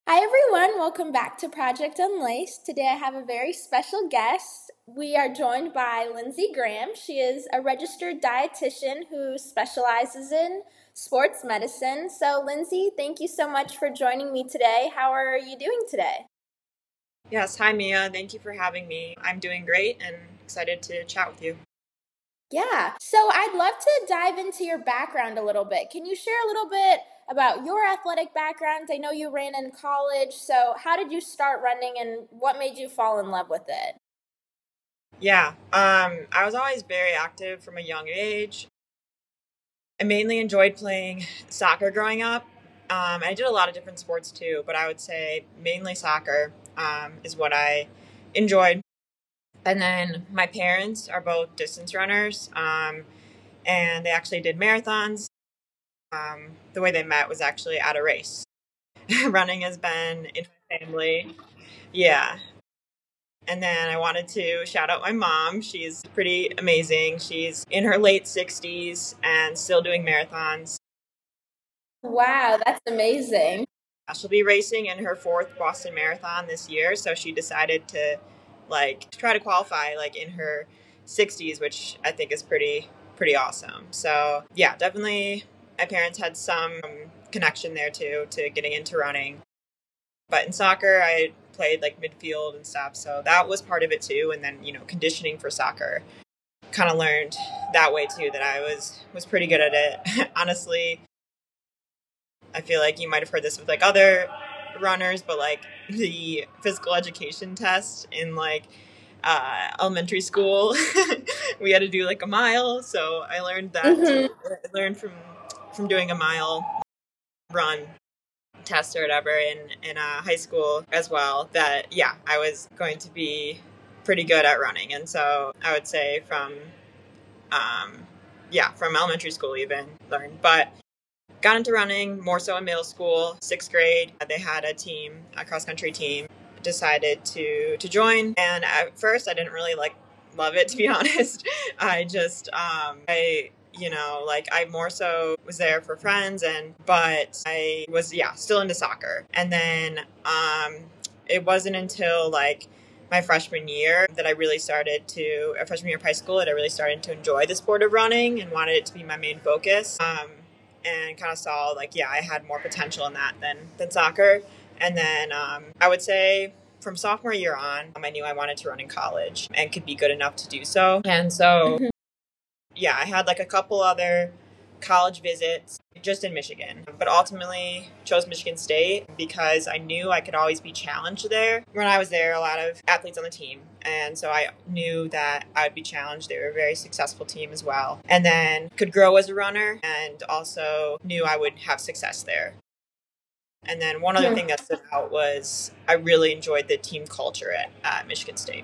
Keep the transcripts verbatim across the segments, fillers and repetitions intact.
Hi everyone, welcome back to Project Unlaced. Today I have a very special guest. We are joined by Lindsey Graham. She is a registered dietitian who specializes in sports medicine. So Lindsey, thank you so much for joining me today. How are you doing today? Yes, hi Mia. Thank you for having me. I'm doing great and excited to chat with you. Yeah, so I'd love to dive into your background a little bit. Can you share a little bit about your athletic background? I know you ran in college, so how did you start running and what made you fall in love with it? Yeah, um, I was always very active from a young age. I mainly enjoyed playing soccer growing up. Um, I did a lot of different sports too, but I would say mainly soccer um, is what I enjoyed. And then my parents are both distance runners, um, and they actually did marathons. Um, the way they met was actually at a race. Running has been in my family. Yeah. And then I wanted to shout out my mom. She's pretty amazing. She's in her late sixties and still doing marathons. Wow, that's amazing. She'll be racing in her fourth Boston Marathon this year, so she decided to like try to qualify like in her sixties, which I think is pretty pretty awesome. So, yeah, definitely my parents had some connection there too to getting into running. But in soccer, I played like midfield and stuff, so that was part of it too. And then, you know, conditioning for soccer, kind of learned that way too that I was was pretty good at it. Honestly, I feel like you might have heard this with like other runners, but like the physical education test in like uh, elementary school, we had to do like a mile. So I learned that too. hmm I learned from from doing a mile run test or whatever in in uh, high school as well. That yeah, I was going to be pretty good at running, and so I would say from um, yeah, from elementary school even learned. But got into running more so in middle school, sixth grade. They had a team, a cross country team. Decided to to join, and at first I didn't really like love it, to be honest. I just um, I you know like I more so was there for friends, and but I was yeah still into soccer, and then um, it wasn't until like my freshman year that I really started to, a freshman year of high school, that I really started to enjoy the sport of running and wanted it to be my main focus. Um, and kind of saw like, yeah, I had more potential in that than, than soccer. And then um, I would say from sophomore year on, um, I knew I wanted to run in college and could be good enough to do so. And so, yeah, I had like a couple other college visits just in Michigan, but ultimately chose Michigan State because I knew I could always be challenged there. When I was there, a lot of athletes on the team, and so I knew that I would be challenged. They were a very successful team as well, and then could grow as a runner, and also knew I would have success there. And then one other thing that stood out was I really enjoyed the team culture at, at Michigan State.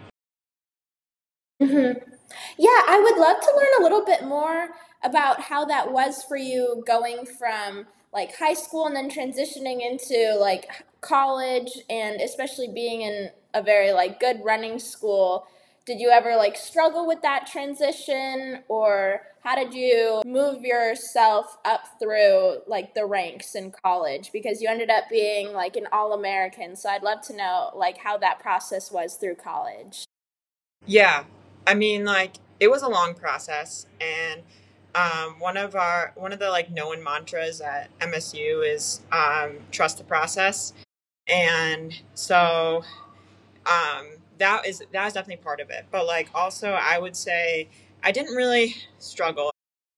hmm Yeah, I would love to learn a little bit more about how that was for you going from like high school and then transitioning into like college and especially being in a very like good running school. Did you ever like struggle with that transition or how did you move yourself up through like the ranks in college because you ended up being like an all-American. So I'd love to know like how that process was through college. Yeah, I mean, like it was a long process, and um, one of our one of the like known mantras at M S U is um, trust the process, and so um, that is that was definitely part of it. But like also, I would say I didn't really struggle.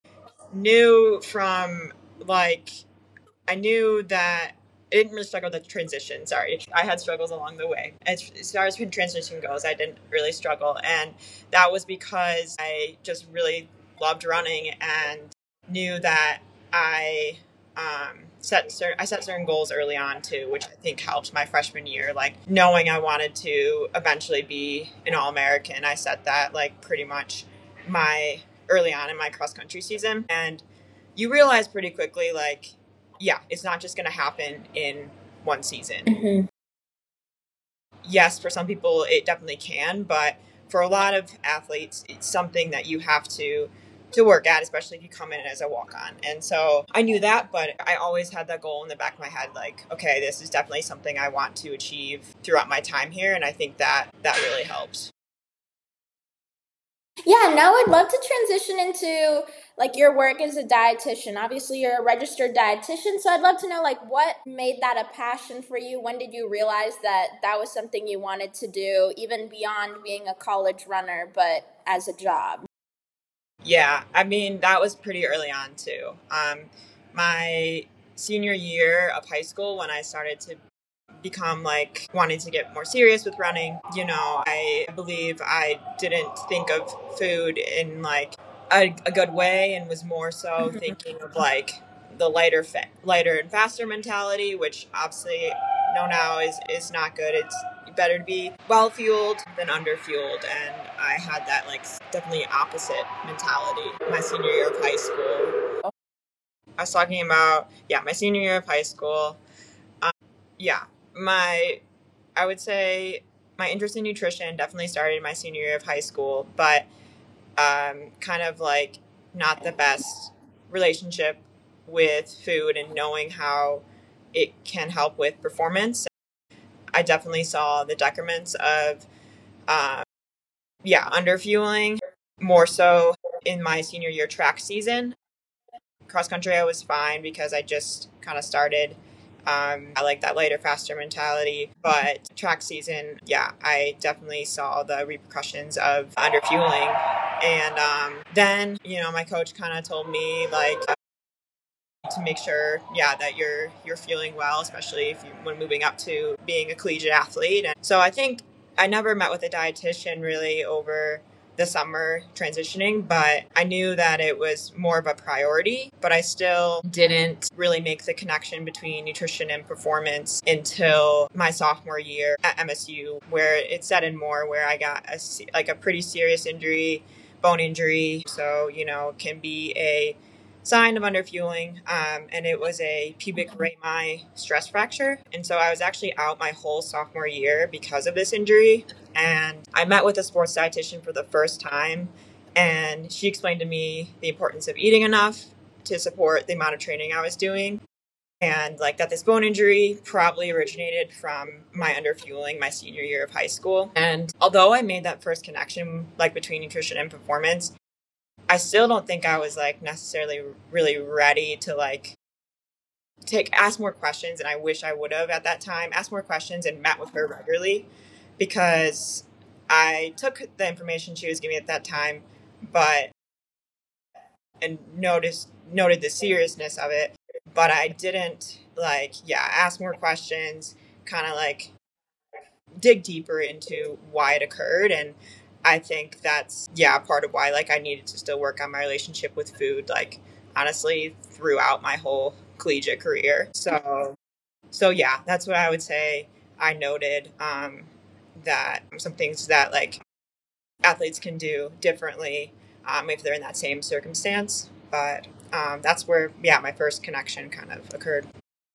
Knew from like I knew that I didn't really struggle with the transition. Sorry, I had struggles along the way. As, as far as transition goes, I didn't really struggle, and that was because I just really loved running and knew that I um, set cer- I set certain goals early on too, which I think helped my freshman year. Like knowing I wanted to eventually be an All American, I set that like pretty much my early on in my cross country season, and you realize pretty quickly like yeah, it's not just going to happen in one season. hmm Yes, for some people it definitely can, but for a lot of athletes, it's something that you have to to work at, especially if you come in as a walk-on. And so I knew that, but I always had that goal in the back of my head, like, okay, this is definitely something I want to achieve throughout my time here. And I think that that really helps. Yeah, now I'd love to transition into like your work as a dietitian. Obviously, you're a registered dietitian, so I'd love to know like what made that a passion for you? When did you realize that that was something you wanted to do, even beyond being a college runner, but as a job? Yeah, I mean, that was pretty early on too. Um, my senior year of high school, when I started to become like wanting to get more serious with running, you know, I believe I didn't think of food in like a, a good way, and was more so thinking of like the lighter fa- lighter and faster mentality, which obviously know now is is not good. It's better to be well fueled than under fueled, and I had that like definitely opposite mentality my senior year of high school. I was talking about yeah my senior year of high school. Um, yeah, my I would say my interest in nutrition definitely started my senior year of high school, but um, kind of like not the best relationship with food and knowing how it can help with performance. I definitely saw the decrements of, um, yeah, underfueling more so in my senior year track season. Cross country, I was fine because I just kind of started. Um, I like that lighter, faster mentality. But track season, yeah, I definitely saw the repercussions of underfueling. And um, then, you know, my coach kind of told me like to make sure, yeah, that you're you're feeling well, especially if you when moving up to being a collegiate athlete. And so I think I never met with a dietitian really over the summer transitioning, but I knew that it was more of a priority, but I still didn't really make the connection between nutrition and performance until my sophomore year at M S U, where it set in more, where I got a, like a pretty serious injury, bone injury. So, you know, it can be a sign of underfueling, um, and it was a pubic rami stress fracture. And so I was actually out my whole sophomore year because of this injury. And I met with a sports dietitian for the first time, and she explained to me the importance of eating enough to support the amount of training I was doing. And like that this bone injury probably originated from my underfueling my senior year of high school. And although I made that first connection like between nutrition and performance, I still don't think I was like necessarily really ready to like take ask more questions, and I wish I would have at that time asked more questions and met with her regularly, because I took the information she was giving me at that time, but and noticed noted the seriousness of it, but I didn't like yeah ask more questions, kind of like dig deeper into why it occurred. And I think that's yeah part of why like I needed to still work on my relationship with food, like honestly throughout my whole collegiate career. So so yeah, that's what I would say. I noted um, that some things that like athletes can do differently um, if they're in that same circumstance. But um, that's where yeah my first connection kind of occurred.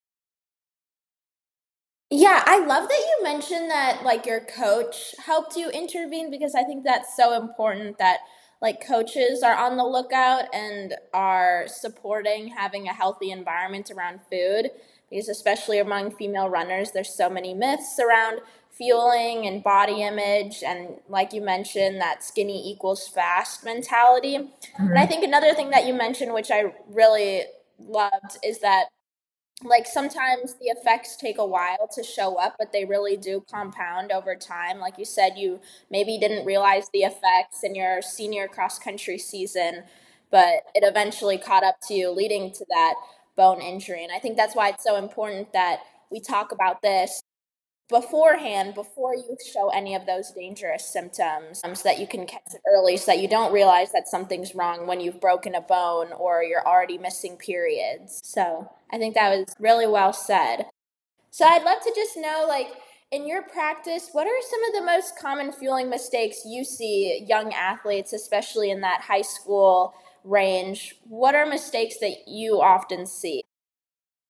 Yeah, I love that you mentioned that like your coach helped you intervene, because I think that's so important that like coaches are on the lookout and are supporting having a healthy environment around food, because especially among female runners there's so many myths around fueling and body image, and like you mentioned, that skinny equals fast mentality. And I Mm-hmm. think another thing that you mentioned, which I really loved, is that like sometimes the effects take a while to show up, but they really do compound over time. Like you said, you maybe didn't realize the effects in your senior cross country season, but it eventually caught up to you, leading to that bone injury. And I think that's why it's so important that we talk about this beforehand, before you show any of those dangerous symptoms, um, so that you can catch it early, so that you don't realize that something's wrong when you've broken a bone or you're already missing periods. So I think that was really well said. So I'd love to just know, like, in your practice, what are some of the most common fueling mistakes you see young athletes, especially in that high school range? What are mistakes that you often see?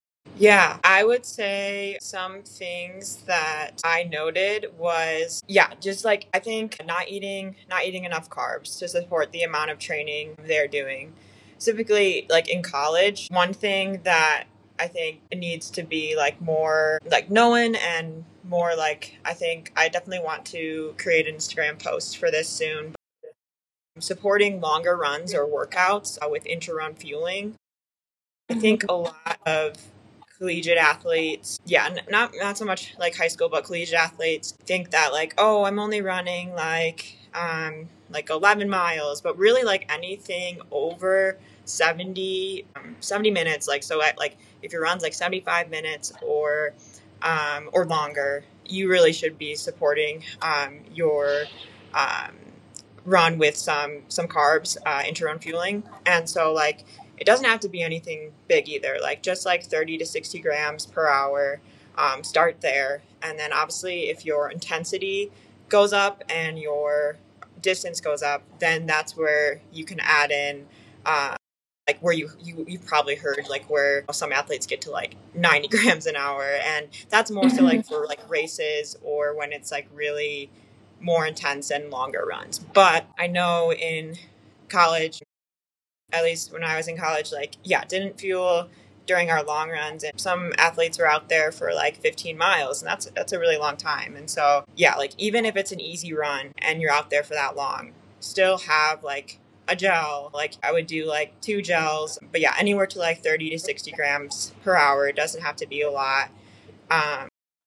Yeah, I would say some things that I noted was, yeah, just like I think not eating not eating enough carbs to support the amount of training they're doing. Specifically like in college, one thing that I think needs to be like more like known and more like I think I definitely want to create an Instagram post for this soon. Supporting longer runs or workouts uh, with intra-run fueling. I think a lot of collegiate athletes, yeah, n- not not so much like high school, but collegiate athletes think that like, oh, I'm only running like um like eleven miles, but really like anything over seventy um, seventy minutes, like so at like if your run's like seventy-five minutes or um or longer, you really should be supporting um your um run with some some carbs, uh, inter-run fueling. And so like it doesn't have to be anything big either, like just like thirty to sixty grams per hour. Um, start there, and then obviously if your intensity goes up and your distance goes up, then that's where you can add in uh, like where you, you you've probably heard like where some athletes get to like ninety grams an hour, and that's more so like for like races or when it's like really more intense and longer runs. But I know in college, at least when I was in college, like, yeah, didn't fuel during our long runs. And some athletes were out there for like fifteen miles, and that's that's a really long time. And so, yeah, like even if it's an easy run and you're out there for that long, still have like a gel. Like I would do like two gels, but yeah, anywhere to like thirty to sixty grams per hour. It doesn't have to be a lot. Um,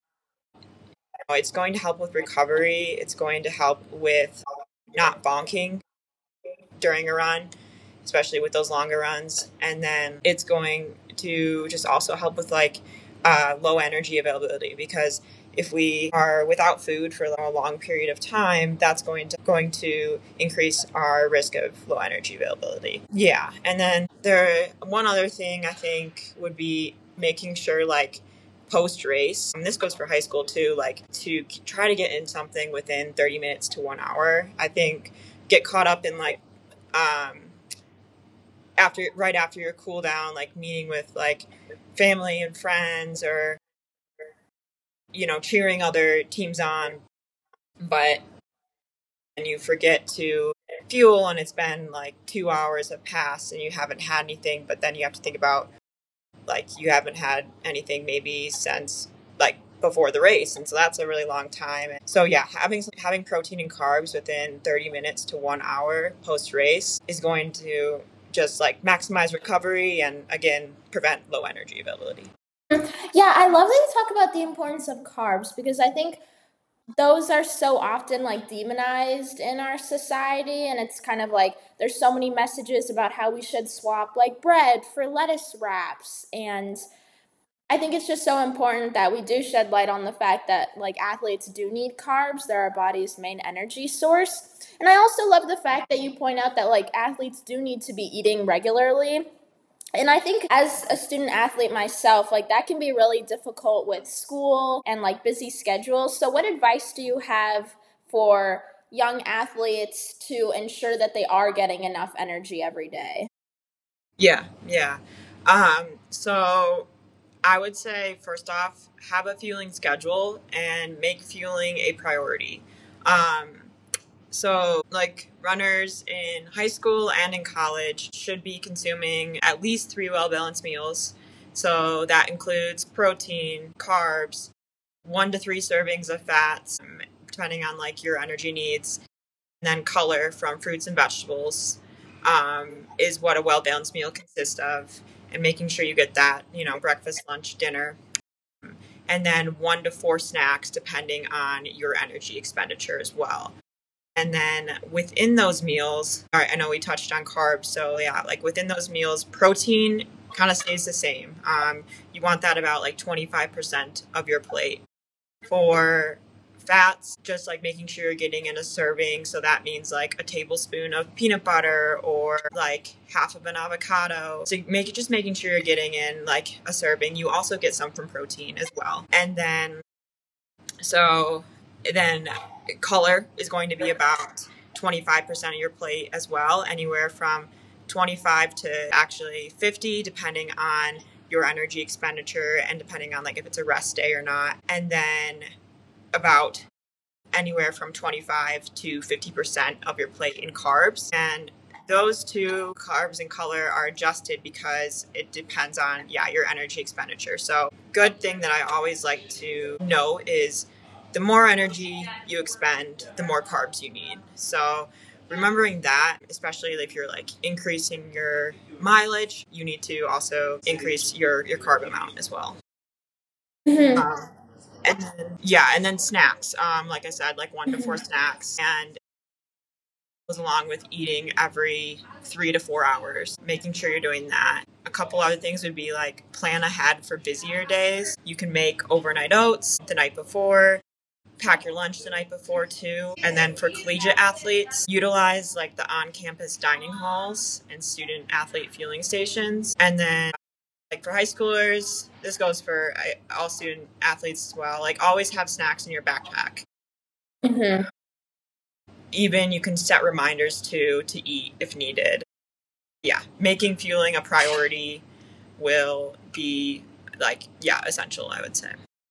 it's going to help with recovery. It's going to help with not bonking during a run, especially with those longer runs. And then it's going to just also help with like uh, low energy availability, because if we are without food for a long period of time, that's going to going to increase our risk of low energy availability. Yeah. And then there one other thing I think would be making sure like post race, and this goes for high school too, like to try to get in something within thirty minutes to one hour. I think get caught up in like um after right after your cool down, like meeting with like family and friends, or you know cheering other teams on, but and you forget to fuel and it's been like two hours have passed and you haven't had anything, but then you have to think about like you haven't had anything maybe since like before the race, and so that's a really long time. So yeah, having having protein and carbs within thirty minutes to one hour post race is going to just like maximize recovery and again prevent low energy availability. Yeah, I love that you talk about the importance of carbs because I think those are so often like demonized in our society, and it's kind of like there's so many messages about how we should swap like bread for lettuce wraps. And I think it's just so important that we do shed light on the fact that like athletes do need carbs. They're our body's main energy source. And I also love the fact that you point out that like athletes do need to be eating regularly. And I think as a student athlete myself, like that can be really difficult with school and like busy schedules. So what advice do you have for young athletes to ensure that they are getting enough energy every day? Yeah, yeah. Um, so I would say first off, have a fueling schedule and make fueling a priority. Um, So, like runners in high school and in college should be consuming at least three well balanced meals. So, that includes protein, carbs, one to three servings of fats, um, depending on like your energy needs, and then color from fruits and vegetables um, is what a well balanced meal consists of. And making sure you get that, you know, breakfast, lunch, dinner, and then one to four snacks depending on your energy expenditure as well. And then within those meals, all right, I know we touched on carbs. So yeah, like within those meals, protein kind of stays the same. Um, you want that about like twenty-five percent of your plate. For fats, just like making sure you're getting in a serving. So that means like a tablespoon of peanut butter or like half of an avocado. So make it just making sure you're getting in like a serving. You also get some from protein as well. And then so then color is going to be about twenty-five percent of your plate as well, anywhere from twenty-five to actually fifty, depending on your energy expenditure and depending on like if it's a rest day or not. And then about anywhere from twenty-five to fifty percent of your plate in carbs. And those two, carbs and color, are adjusted because it depends on, yeah, your energy expenditure. So good thing that I always like to know is the more energy you expend, the more carbs you need. So remembering that, especially if you're like increasing your mileage, you need to also increase your, your carb amount as well. Mm-hmm. Um, and then, yeah, and then snacks. Um, like I said, like one to four snacks, and goes along with eating every three to four hours, making sure you're doing that. A couple other things would be like plan ahead for busier days. You can make overnight oats the night before, pack your lunch the night before too. And then for collegiate athletes, utilize like the on-campus dining halls and student athlete fueling stations. And then like for high schoolers, this goes for all student athletes as well. Like always have snacks in your backpack. Mm-hmm. Even you can set reminders to to eat if needed. Yeah, making fueling a priority will be like, yeah, essential, I would say.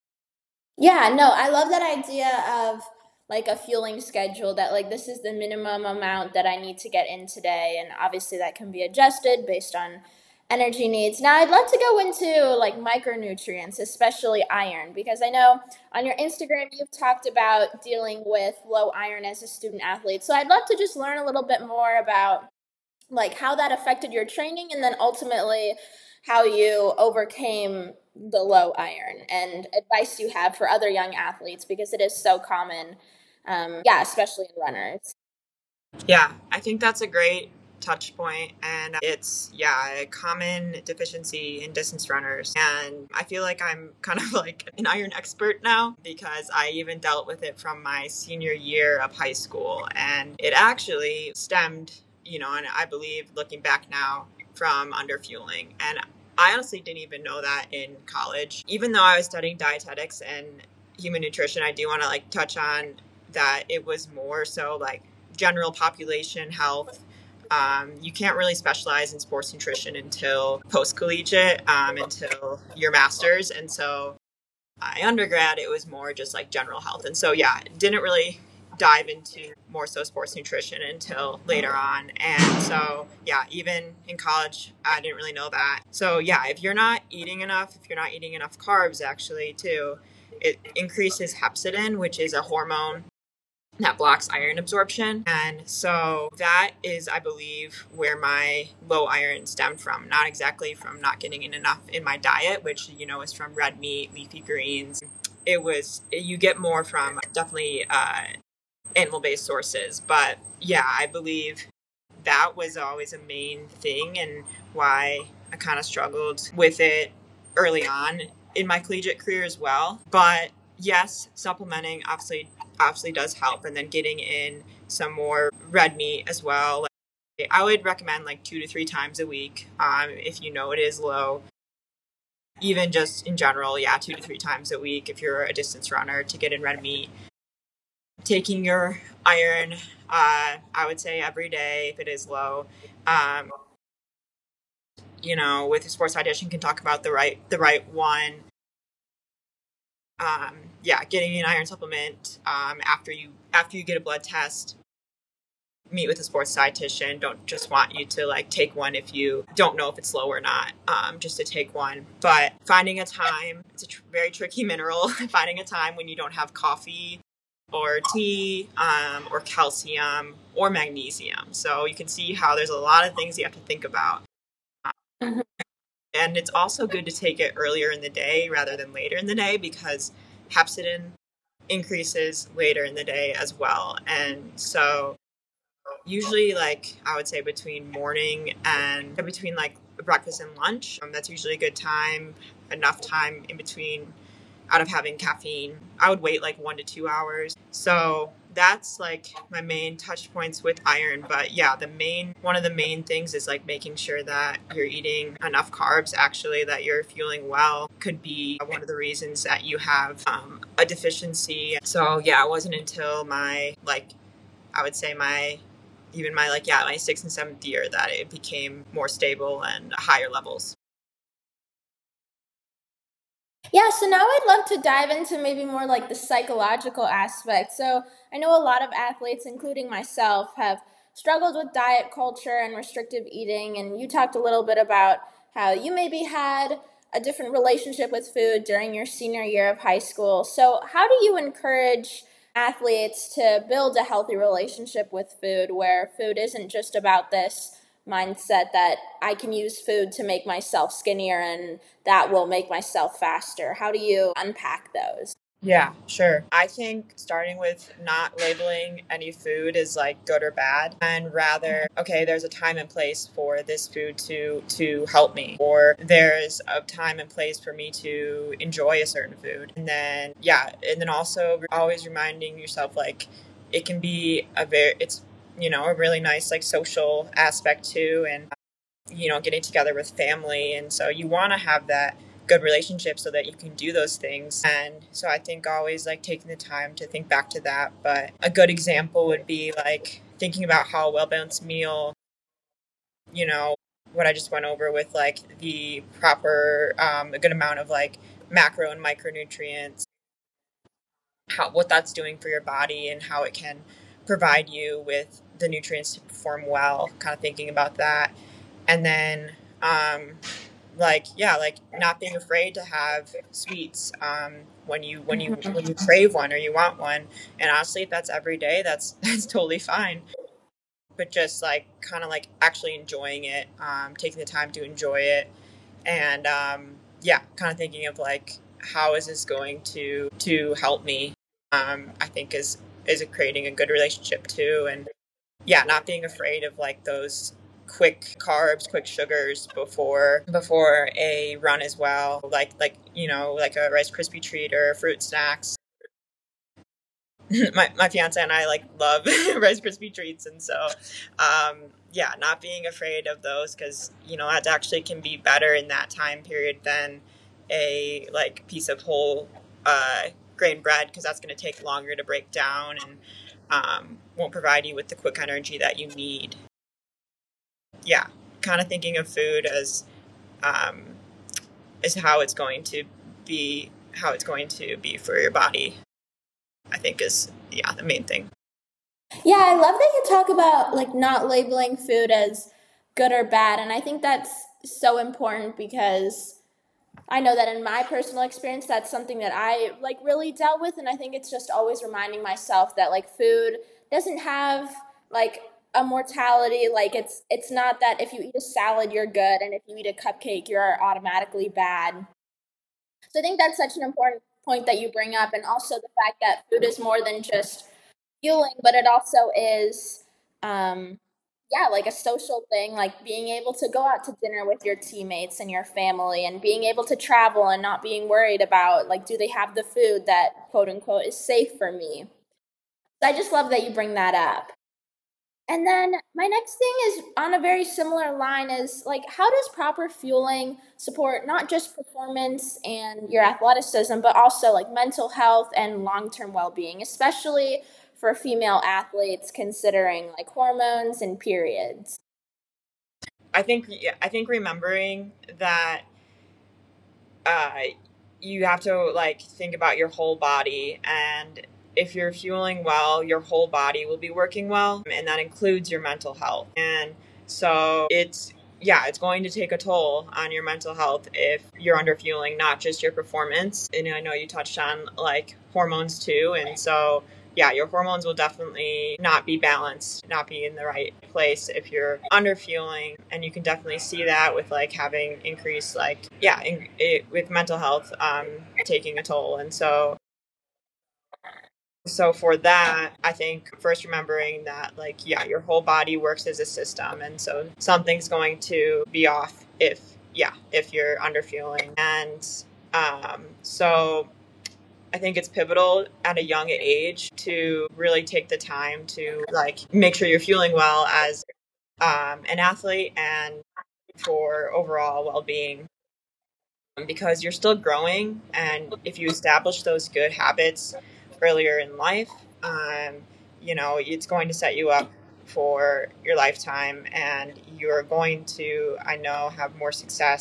Yeah, no, I love that idea of like a fueling schedule that like this is the minimum amount that I need to get in today, and obviously that can be adjusted based on energy needs. Now, I'd love to go into like micronutrients, especially iron, because I know on your Instagram you've talked about dealing with low iron as a student athlete. So I'd love to just learn a little bit more about like how that affected your training and then ultimately how you overcame the low iron and advice you have for other young athletes because it is so common. Um, yeah, especially in runners. Yeah, I think that's a great touch point, and it's, yeah, a common deficiency in distance runners. And I feel like I'm kind of like an iron expert now because I even dealt with it from my senior year of high school, and it actually stemmed, you know, and I believe looking back now, from underfueling. And I honestly didn't even know that in college. Even though I was studying dietetics and human nutrition, I do want to like touch on that it was more so like general population health. Um, you can't really specialize in sports nutrition until post-collegiate, um, until your master's. And so my undergrad, it was more just like general health. And so, yeah, didn't really dive into more so sports nutrition until later on. And so, yeah, even in college, I didn't really know that. So, yeah, if you're not eating enough, if you're not eating enough carbs, actually, too, it increases hepcidin, which is a hormone that blocks iron absorption. And so that is, I believe, where my low iron stemmed from. Not exactly from not getting in enough in my diet, which, you know, is from red meat, leafy greens. It was, you get more from definitely uh, animal-based sources. But yeah, I believe that was always a main thing and why I kind of struggled with it early on in my collegiate career as well. But yes, supplementing obviously obviously does help, and then getting in some more red meat as well. Like, I would recommend like two to three times a week um, if you know it is low. Even just in general, yeah, two to three times a week if you're a distance runner to get in red meat. Taking your iron, uh, I would say every day if it is low. Um, you know, with a sports dietitian can talk about the right the right one. Um, yeah, getting an iron supplement um, after you after you get a blood test. Meet with a sports dietitian. Don't just want you to like take one if you don't know if it's low or not. Um, just to take one, but finding a time. It's a tr- very tricky mineral. Finding a time when you don't have coffee or tea um, or calcium or magnesium. So you can see how there's a lot of things you have to think about. Mm-hmm. And it's also good to take it earlier in the day rather than later in the day because hepcidin increases later in the day as well. And so usually like I would say between morning and between like breakfast and lunch, um, that's usually a good time, enough time in between out of having caffeine. I would wait like one to two hours. So that's like my main touch points with iron. But yeah, the main one of the main things is like making sure that you're eating enough carbs, actually, that you're fueling well could be one of the reasons that you have um, a deficiency. So yeah, it wasn't until my like I would say my even my like yeah my sixth and seventh year that it became more stable and higher levels. Yeah, so now I'd love to dive into maybe more like the psychological aspect. So I know a lot of athletes, including myself, have struggled with diet culture and restrictive eating. And you talked a little bit about how you maybe had a different relationship with food during your senior year of high school. So, how do you encourage athletes to build a healthy relationship with food where food isn't just about this mindset that I can use food to make myself skinnier and that will make myself faster? How do you unpack those? Yeah, sure. I think starting with not labeling any food as like good or bad, and rather, okay, there's a time and place for this food to to help me, or there's a time and place for me to enjoy a certain food. And then yeah, and then also always reminding yourself like it can be a very it's you know a really nice like social aspect too, and you know, getting together with family. And so you want to have that good relationship so that you can do those things. And so I think always like taking the time to think back to that. But a good example would be like thinking about how a well balanced meal, you know, what I just went over with like the proper, um, a good amount of like macro and micronutrients, how what that's doing for your body and how it can provide you with the nutrients to perform well, kind of thinking about that. And then um, like yeah like not being afraid to have sweets um, when you when you when you crave one or you want one. And honestly, if that's every day, that's that's totally fine. But just like kind of like actually enjoying it, um, taking the time to enjoy it. And um, yeah, kind of thinking of like how is this going to to help me, um, I think is is it creating a good relationship too. And yeah, not being afraid of like those quick carbs, quick sugars before before a run as well. Like like you know, like a Rice Krispie treat or fruit snacks. my my fiance and I like love Rice Krispie treats, and so um, yeah, not being afraid of those because you know that actually can be better in that time period than a like piece of whole uh, grain bread, because that's going to take longer to break down and um, won't provide you with the quick energy that you need. Yeah, kind of thinking of food as um, as how it's going to be how it's going to be for your body, I think is yeah the main thing. Yeah, I love that you talk about like not labeling food as good or bad. And I think that's so important because I know that in my personal experience, that's something that I like really dealt with. And I think it's just always reminding myself that like food doesn't have like a mortality. Like it's it's not that if you eat a salad you're good and if you eat a cupcake you're automatically bad. So I think that's such an important point that you bring up, and also the fact that food is more than just fueling, but it also is, um, yeah, like a social thing, like being able to go out to dinner with your teammates and your family, and being able to travel and not being worried about like, do they have the food that quote unquote is safe for me? So I just love that you bring that up. And then my next thing is on a very similar line is like how does proper fueling support not just performance and your athleticism but also like mental health and long-term well-being, especially for female athletes considering like hormones and periods. I think yeah, I think remembering that uh, you have to like think about your whole body, and if you're fueling well, your whole body will be working well, and that includes your mental health. And so it's yeah, it's going to take a toll on your mental health if you're under fueling, not just your performance. And I know you touched on like hormones too, and so yeah, your hormones will definitely not be balanced, not be in the right place if you're under fueling. And you can definitely see that with like having increased, like, yeah, in, it, with mental health um, taking a toll. And so, so for that, I think first remembering that, like, yeah, your whole body works as a system. And so something's going to be off if, yeah, if you're under fueling. And um, so I think it's pivotal at a young age to really take the time to like make sure you're fueling well as um, an athlete and for overall well-being, because you're still growing. And if you establish those good habits earlier in life, um, you know, it's going to set you up for your lifetime, and you're going to, I know, have more success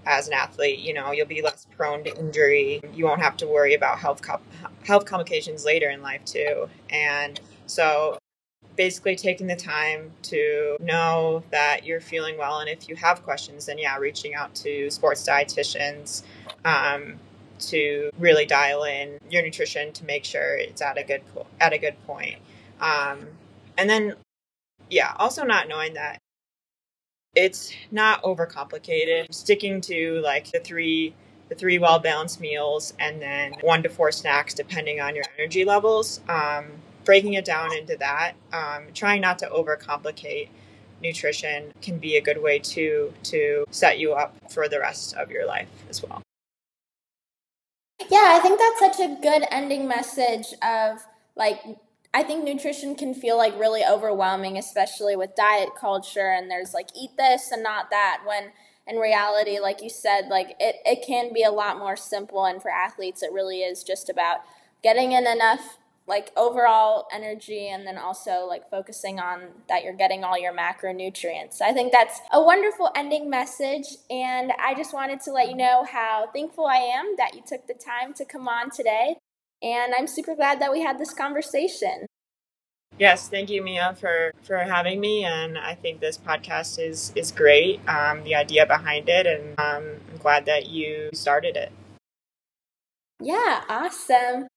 as an athlete. You know, you'll be less prone to injury. You won't have to worry about health com- health complications later in life too. And so basically taking the time to know that you're feeling well, and if you have questions, then yeah, reaching out to sports dietitians um, to really dial in your nutrition to make sure it's at a good po- at a good point. Um, and then yeah, also not knowing that it's not overcomplicated. Sticking to like the three the three well balanced meals and then one to four snacks depending on your energy levels. Um, breaking it down into that, um, trying not to overcomplicate nutrition can be a good way to to set you up for the rest of your life as well. Yeah, I think that's such a good ending message of like I think nutrition can feel like really overwhelming, especially with diet culture and there's like eat this and not that, when in reality, like you said, like it, it can be a lot more simple, and for athletes it really is just about getting in enough like overall energy and then also like focusing on that you're getting all your macronutrients. I think that's a wonderful ending message, and I just wanted to let you know how thankful I am that you took the time to come on today, and I'm super glad that we had this conversation. Yes, thank you, Mia, for, for having me. And I think this podcast is, is great, um, the idea behind it, and um, I'm glad that you started it. Yeah, awesome.